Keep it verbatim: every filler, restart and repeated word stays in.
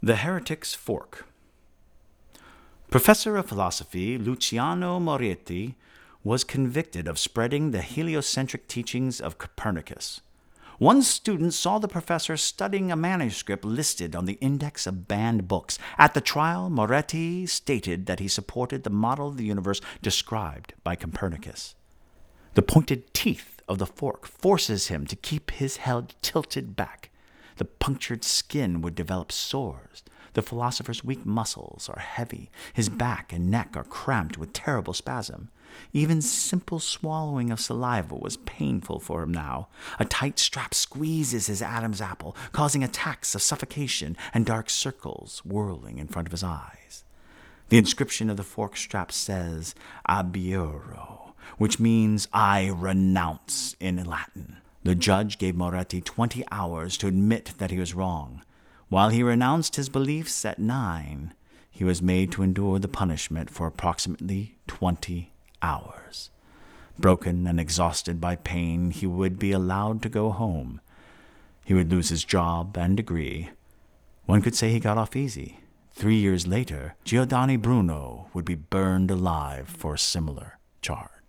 The Heretic's Fork. Professor of philosophy Luciano Moretti was convicted of spreading the heliocentric teachings of Copernicus. One student saw the professor studying a manuscript listed on the index of banned books. At the trial, Moretti stated that he supported the model of the universe described by Copernicus. The pointed teeth of the fork forces him to keep his head tilted back. The punctured skin would develop sores. The philosopher's weak muscles are heavy. His back and neck are cramped with terrible spasm. Even simple swallowing of saliva was painful for him now. A tight strap squeezes his Adam's apple, causing attacks of suffocation and dark circles whirling in front of his eyes. The inscription of the fork strap says, Abiuro, which means I renounce in Latin. The judge gave Moretti twenty hours to admit that he was wrong. While he renounced his beliefs at nine, he was made to endure the punishment for approximately twenty hours. Broken and exhausted by pain, he would be allowed to go home. He would lose his job and degree. One could say he got off easy. Three years later, Giordano Bruno would be burned alive for a similar charge.